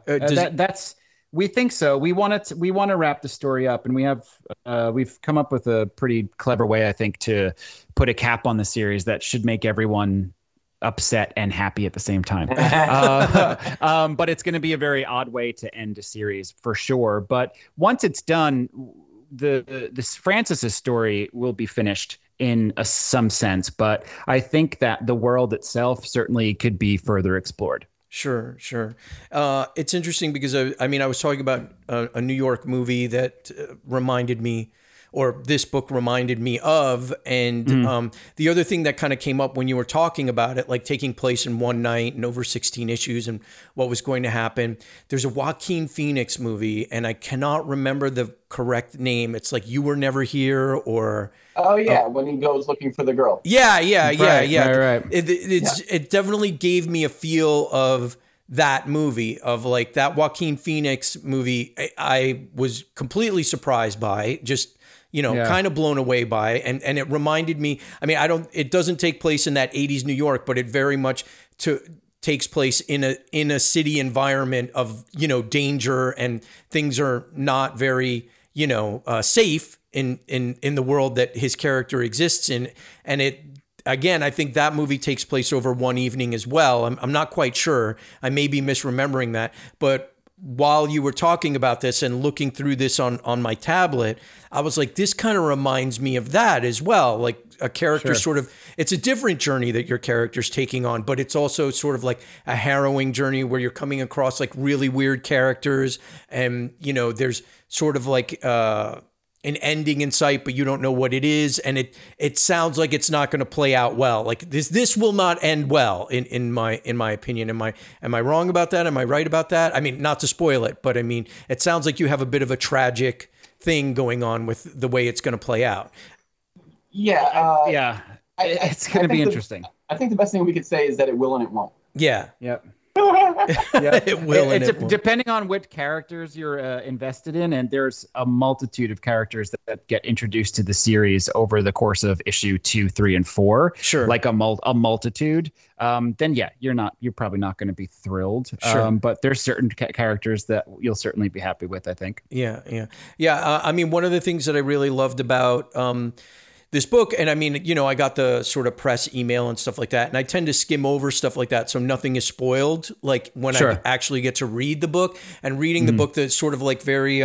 We think so. We want to wrap the story up, and we've come up with a pretty clever way, I think, to put a cap on the series that should make everyone upset and happy at the same time. But it's going to be a very odd way to end a series for sure. But once it's done, this Francis's story will be finished in some sense. But I think that the world itself certainly could be further explored. Sure. It's interesting because I was talking about a New York movie that reminded me, or this book reminded me of. And the other thing that kind of came up when you were talking about it, like taking place in one night and over 16 issues and what was going to happen. There's a Joaquin Phoenix movie, and I cannot remember the correct name. It's like You Were Never Here, or... Oh, yeah, when he goes looking for the girl. Yeah. Right. It definitely gave me a feel of that movie, of like that Joaquin Phoenix movie. I was completely surprised by, just... kind of blown away by, and it reminded me, it doesn't take place in that 80s New York, but it very much takes place in a city environment of, danger, and things are not very, safe in the world that his character exists in. And I think that movie takes place over one evening as well. I'm not quite sure. I may be misremembering that, but while you were talking about this and looking through this on my tablet, I was like, this kind of reminds me of that as well. Like a character sort of, it's a different journey that your character's taking on, but it's also sort of like a harrowing journey where you're coming across like really weird characters, and, there's sort of like an ending in sight, but you don't know what it is. And it sounds like it's not going to play out well. Like this will not end well in my opinion. Am I wrong about that? Am I right about that? I mean, not to spoil it, but it sounds like you have a bit of a tragic thing going on with the way it's going to play out. Yeah. It's going to be interesting. I think the best thing we could say is that it will and it won't. Yeah. Yep. It will. Depending on which characters you're invested in, and there's a multitude of characters that get introduced to the series over the course of issue 2, 3, and 4. Sure. Like a multitude. Then you're probably not going to be thrilled. Sure. But there's certain characters that you'll certainly be happy with, I think. Yeah. One of the things that I really loved about this book, and I got the sort of press email and stuff like that, and I tend to skim over stuff like that, so nothing is spoiled. Like when I actually get to read the book, and reading the book, that's sort of like very,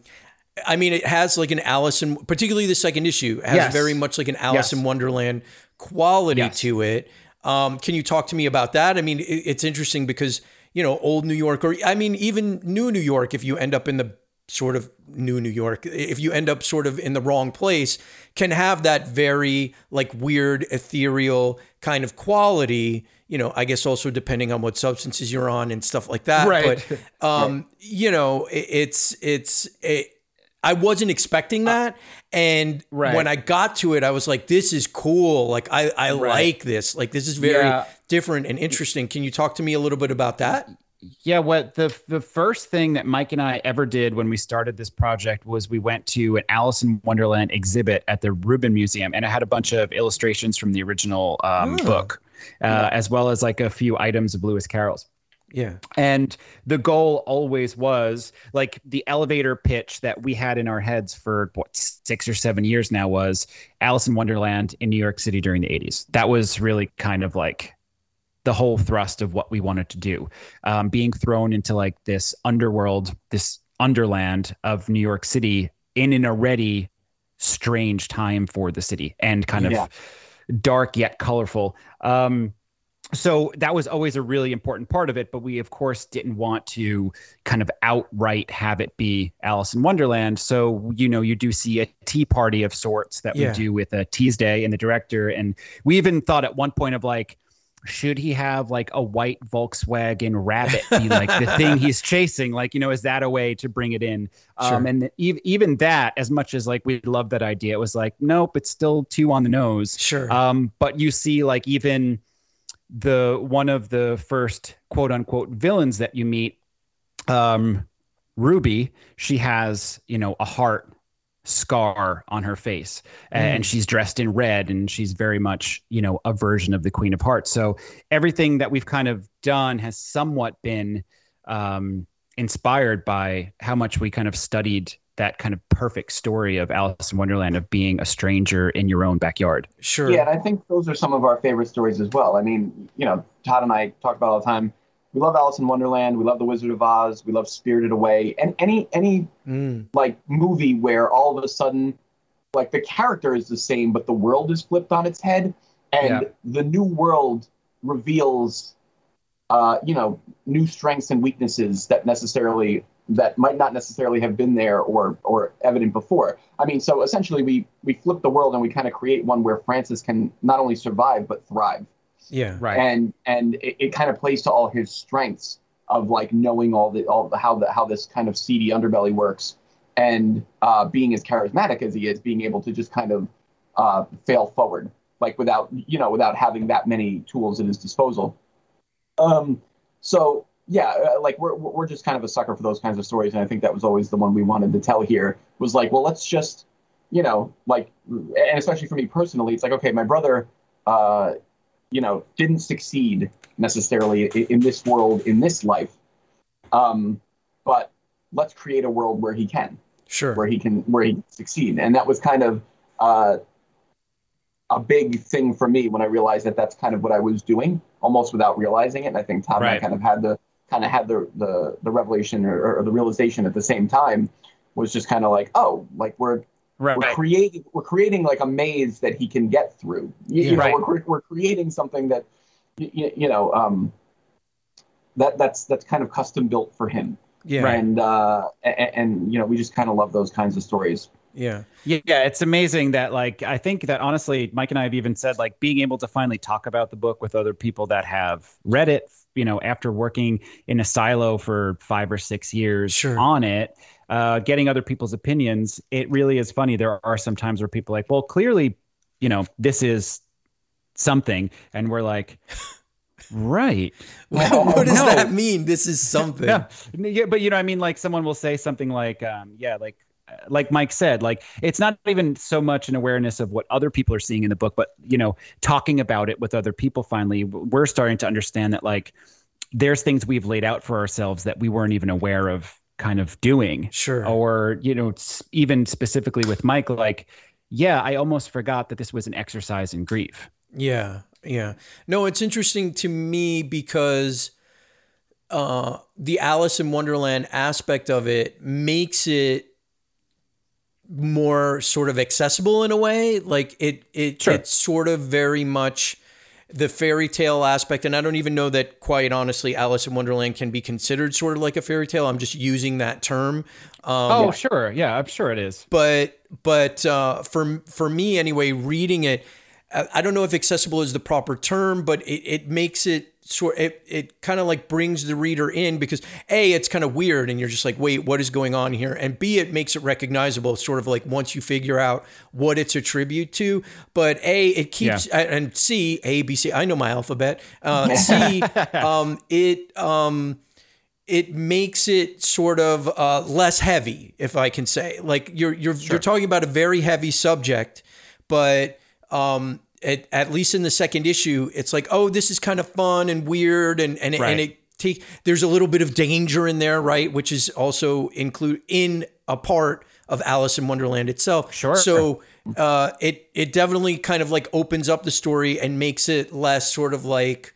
it has like an Alice in, particularly the second issue, has very much like an Alice in Wonderland quality to it. Can you talk to me about that? It's interesting because, old New York, or even new New York, if you end up in the sort of new New York, if you end up sort of in the wrong place, can have that very like weird, ethereal kind of quality, I guess also depending on what substances you're on and stuff like that. Right. But, I wasn't expecting that. And when I got to it, I was like, this is cool. Like, I like this. Like, this is very different and interesting. Can you talk to me a little bit about that? Yeah, what the first thing that Mike and I ever did when we started this project was we went to an Alice in Wonderland exhibit at the Rubin Museum, and it had a bunch of illustrations from the original book, as well as like a few items of Lewis Carroll's. Yeah. And the goal always was like the elevator pitch that we had in our heads for 6 or 7 years now was Alice in Wonderland in New York City during the 80s. That was really kind of like the whole thrust of what we wanted to do, being thrown into like this underworld, this underland of New York City in an already strange time for the city, and kind of dark yet colorful. so that was always a really important part of it, but we of course didn't want to kind of outright have it be Alice in Wonderland. So, you do see a tea party of sorts that we do with a Teasday and the director. And we even thought at one point of like, should he have like a white Volkswagen Rabbit be like the thing he's chasing? Like, is that a way to bring it in? Sure. And even that, as much as like we love that idea, it was like, nope, it's still too on the nose. Sure. But you see like even one of the first quote unquote villains that you meet, Ruby, she has, a heart scar on her face and she's dressed in red and she's very much, a version of the Queen of Hearts. So everything that we've kind of done has somewhat been inspired by how much we kind of studied that kind of perfect story of Alice in Wonderland, of being a stranger in your own backyard. Sure. Yeah, and I think those are some of our favorite stories as well. I mean, Todd and I talk about all the time. We love Alice in Wonderland. We love The Wizard of Oz. We love Spirited Away. And any like movie where all of a sudden, like the character is the same, but the world is flipped on its head, and the new world reveals, new strengths and weaknesses that might not necessarily have been there or evident before. I mean, so essentially we flip the world and we kind of create one where Francis can not only survive but thrive. Yeah. Right. And it kind of plays to all his strengths of like knowing how this kind of seedy underbelly works, and being as charismatic as he is, being able to just kind of fail forward, like without having that many tools at his disposal. So yeah, like we're just kind of a sucker for those kinds of stories, and I think that was always the one we wanted to tell here. Was like, well, let's just, like, and especially for me personally, it's like, okay, my brother, didn't succeed necessarily in this world, in this life. But let's create a world where he can, where he can succeed. And that was kind of a big thing for me when I realized that that's kind of what I was doing, almost without realizing it. And I think Todd and I kind of had the revelation or the realization at the same time, was just kind of like, oh, like we're creating like a maze that he can get through. We're creating something that that's kind of custom built for him. Yeah. And we just kind of love those kinds of stories. Yeah, it's amazing that, like, I think that honestly, Mike and I have even said, like, being able to finally talk about the book with other people that have read it, after working in a silo for 5 or 6 years on it, getting other people's opinions, it really is funny. There are some times where people are like, well, clearly, this is something. And we're like, right. Well, what does that mean? This is something. Yeah, but I mean, like, someone will say something like, like Mike said, like, it's not even so much an awareness of what other people are seeing in the book, but, talking about it with other people, finally, we're starting to understand that, like, there's things we've laid out for ourselves that we weren't even aware of kind of doing. Sure. Or, even specifically with Mike, like, I almost forgot that this was an exercise in grief. Yeah. Yeah. No, it's interesting to me because the Alice in Wonderland aspect of it makes it more sort of accessible in a way. Like it's sort of very much the fairy tale aspect. And I don't even know that, quite honestly, Alice in Wonderland can be considered sort of like a fairy tale. I'm just using that term. Sure. Yeah, I'm sure it is. But for me anyway, reading it, I don't know if accessible is the proper term, but it makes it it kind of like brings the reader in, because A, it's kind of weird and you're just like, wait, what is going on here? And B, it makes it recognizable, sort of like once you figure out what it's a tribute to. But A, it keeps, and C, A, B, C, I know my alphabet. C, it makes it sort of less heavy, if I can say. Like you're talking about a very heavy subject, but at least in the second issue, it's like, oh, this is kind of fun and weird, and there's a little bit of danger in there, right? Which is also include in a part of Alice in Wonderland itself. Sure. So it definitely kind of like opens up the story and makes it less sort of like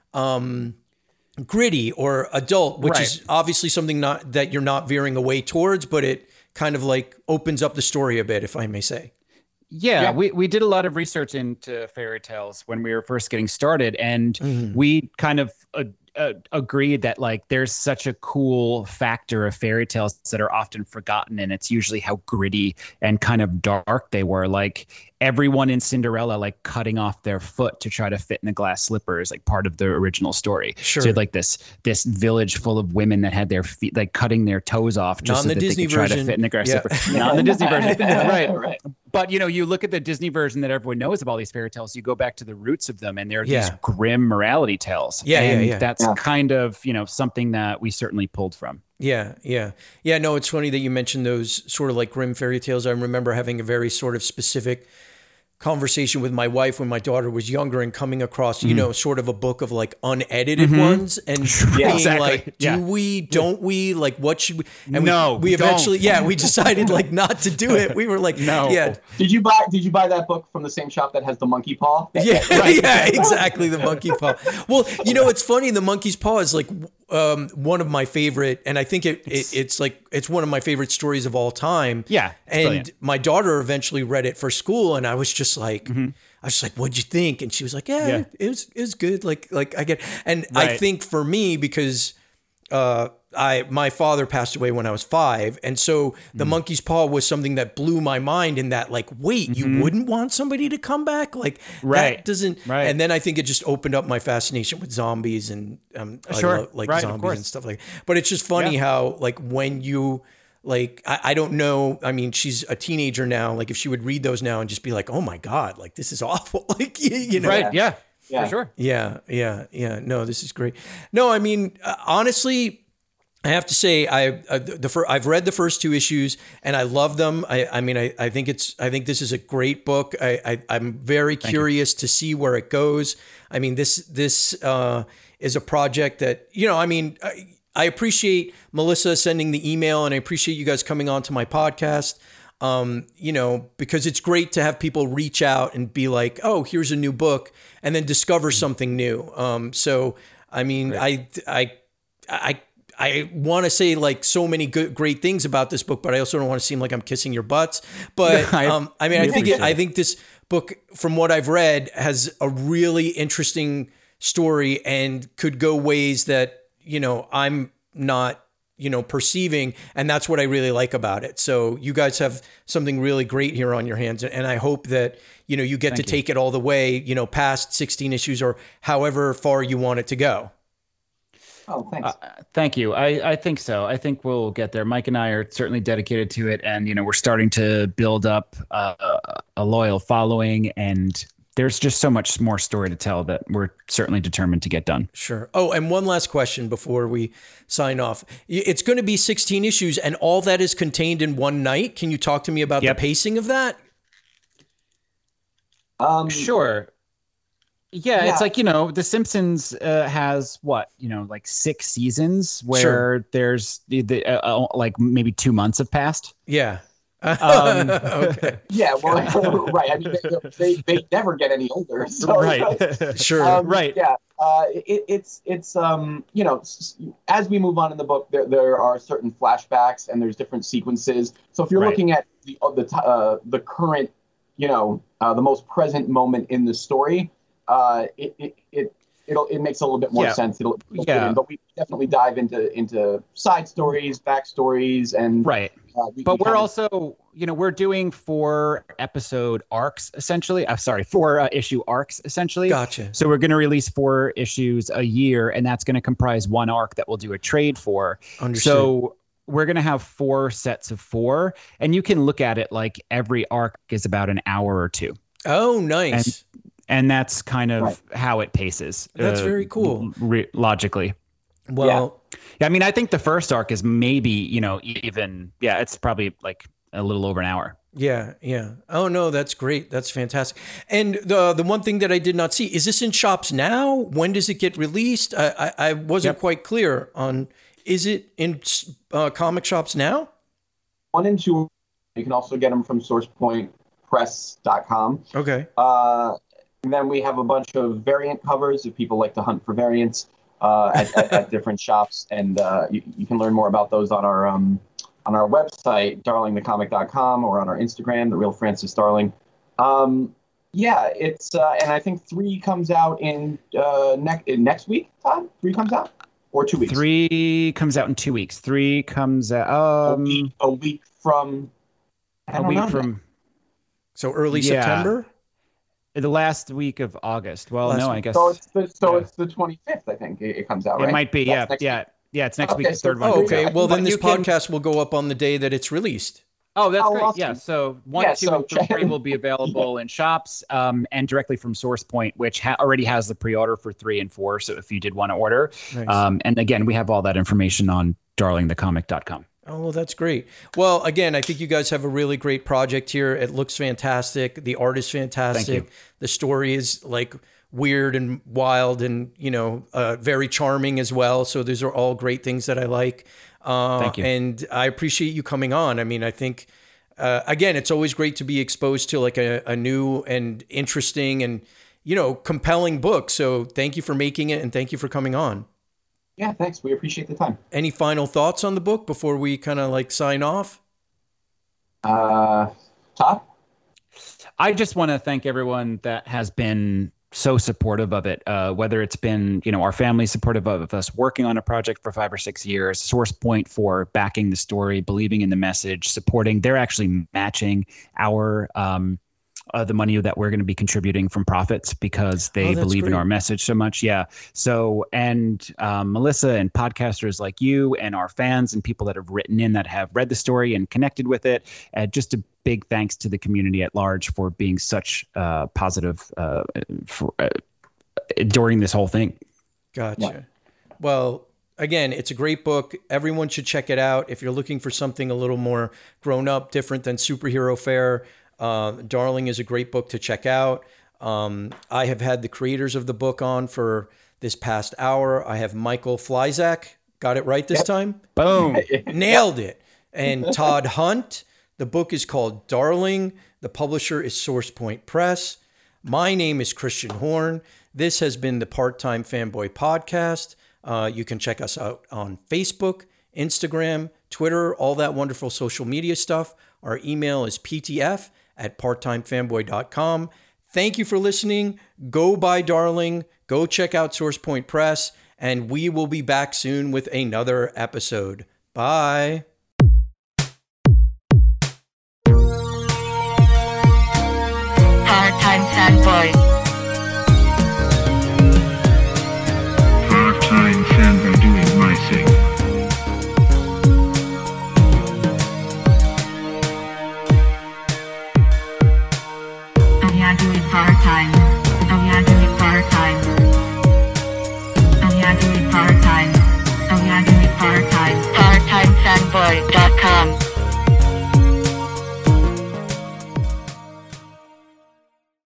gritty or adult, which is obviously something that you're not veering away towards, but it kind of like opens up the story a bit, if I may say. Yeah, we did a lot of research into fairy tales when we were first getting started, and Mm-hmm. we kind of agreed that like there's such a cool factor of fairy tales that are often forgotten, and it's usually how gritty and kind of dark they were. Like everyone in Cinderella like cutting off their foot to try to fit in the glass slippers, like part of the original story. Sure. So you had, like this village full of women that had their feet like cutting their toes off just Not so in the that Disney they could try to version. fit in the glass Yeah. slipper. Not in the Disney version, right? Right. But you look at the Disney version that everyone knows of all these fairy tales. You go back to the roots of them, and they're these Yeah. grim morality tales. Yeah, yeah, and yeah. That's Yeah. kind of something that we certainly pulled from. Yeah. No, it's funny that you mentioned those sort of like grim fairy tales. I remember having a very sort of specific conversation with my wife when my daughter was younger and coming across, sort of a book of like unedited ones and being Exactly. like, Yeah. don't we, like, what should we, and No, we don't. eventually, we decided like not to do it. We were like, No. yeah, Did you buy that book from the same shop that has the monkey paw? yeah, yeah, exactly. The monkey paw. Well, it's funny. The monkey's paw is like one of my favorite, and I think it's one of my favorite stories of all time. Yeah, it's and brilliant. my daughter eventually read it for school, and I was just like, "What'd you think?" And she was like, "Yeah, it was good." Like I get, and I Right. think for me because my father passed away when I was 5, and so the monkey's paw was something that blew my mind. In that, like, wait, you wouldn't want somebody to come back, like Right. that doesn't. Right. And then I think it just opened up my fascination with zombies and Sure. I love, like Right, of zombies course. and stuff like. But it's just funny how like when you. Like, I don't know. I mean, she's a teenager now. Like, if she would read those now and just be like, "Oh my God, like this is awful." Like, Right? Yeah, Yeah. for sure. Yeah. No, this is great. No, I mean, honestly, I have to say, I've read the first 2 issues and I love them. I mean, I think this is a great book. I'm very curious to see where it goes. I mean, this is a project that, I mean, I appreciate Melissa sending the email, and I appreciate you guys coming on to my podcast. Because it's great to have people reach out and be like, "Oh, here's a new book," and then discover something new. So, I mean, I want to say like so many great things about this book, but I also don't want to seem like I'm kissing your butts. But I think this book, from what I've read, has a really interesting story and could go ways that I'm not perceiving, and that's what I really like about it. So you guys have something really great here on your hands, and I hope that you get to take it all the way past 16 issues or however far you want it to go. Oh, thanks. Thank you. I think so. I think we'll get there. Mike and I are certainly dedicated to it, and we're starting to build up a loyal following, and there's just so much more story to tell that we're certainly determined to get done. Sure. Oh, and one last question before we sign off. It's going to be 16 issues, and all that is contained in one night. Can you talk to me about the pacing of that? Sure. Yeah, it's like, The Simpsons has what, like 6 seasons where there's like maybe 2 months have passed. Yeah. Okay. Yeah, well, right. I mean, they never get any older. So, Right. Sure. Right. Yeah. It's as we move on in the book, there are certain flashbacks and there's different sequences. So if you're looking at the current, the most present moment in the story, it makes a little bit more sense. It'll fit in, but we definitely dive into side stories, backstories, and right. But we're also, we're doing 4 episode arcs essentially. 4 issue arcs essentially. Gotcha. So we're going to release 4 issues a year, and that's going to comprise one arc that we'll do a trade for. Understood. So we're going to have 4 sets of 4, and you can look at it like every arc is about an hour or 2. Oh, nice. And that's kind of how it paces. That's very cool. Logically. Well, yeah, I mean, I think the first arc is maybe, it's probably like a little over an hour. Yeah. Oh no, that's great. That's fantastic. And the one thing that I did not see, is this in shops now? When does it get released? I wasn't quite clear on. Is it in comic shops now? 1 and 2. You can also get them from SourcePointPress.com. Okay. And then we have a bunch of variant covers if people like to hunt for variants at different shops, and you can learn more about those on our website, darlingthecomic.com, or on our Instagram, The Real Francis Darling. Yeah, it's and I think 3 comes out in next week. Todd, 3 comes out or 2 weeks. 3 comes out in 2 weeks. 3 comes out a week from. So early September. The last week of August. Well, I guess. So it's the 25th. I think it comes out. Right? It might be. That's It's next week. The so third one. Oh, okay. Well, then But this you can- podcast will go up on the day that it's released. Oh, that's Oh, great. awesome. Yeah. So 1, 2, and 3 will be available in shops and directly from SourcePoint, which already has the pre-order for 3 and 4. So if you did want to order, Nice. and again, we have all that information on darlingthecomic.com. Oh, well, that's great. Well, again, I think you guys have a really great project here. It looks fantastic. The art is fantastic. Thank you. The story is like weird and wild and, very charming as well. So these are all great things that I like. Thank you. And I appreciate you coming on. I mean, I think, again, it's always great to be exposed to like a new and interesting and, compelling book. So thank you for making it and thank you for coming on. Yeah, thanks. We appreciate the time. Any final thoughts on the book before we kind of like sign off? Todd? I just want to thank everyone that has been so supportive of it, whether it's been, our family supportive of us working on a project for 5 or 6 years, SourcePoint for backing the story, believing in the message, supporting. They're actually matching our the money that we're going to be contributing from profits because they that's believe in great. our message so much. Yeah. So, and Melissa and podcasters like you and our fans and people that have written in that have read the story and connected with it. Just a big thanks to the community at large for being such positive during this whole thing. Gotcha. Yeah. Well, again, it's a great book. Everyone should check it out. If you're looking for something a little more grown up, different than superhero fare, Darling is a great book to check out. I have had the creators of the book on for this past hour. I have Michael Flyzak. Got it right this time? Boom. Nailed it. And Todd Hunt. The book is called Darling. The publisher is SourcePoint Press. My name is Christian Horn. This has been the Part-Time Fanboy Podcast. You can check us out on Facebook, Instagram, Twitter, all that wonderful social media stuff. Our email is ptf@parttimefanboy.com. Thank you for listening. Go buy Darling. Go check out SourcePoint Press. And we will be back soon with another episode. Bye. Part-time fanboy. Part-time fanboy doing my thing. Oh yeah, do it part-time. Oh yeah, do it part-time. Oh yeah, do it part-time.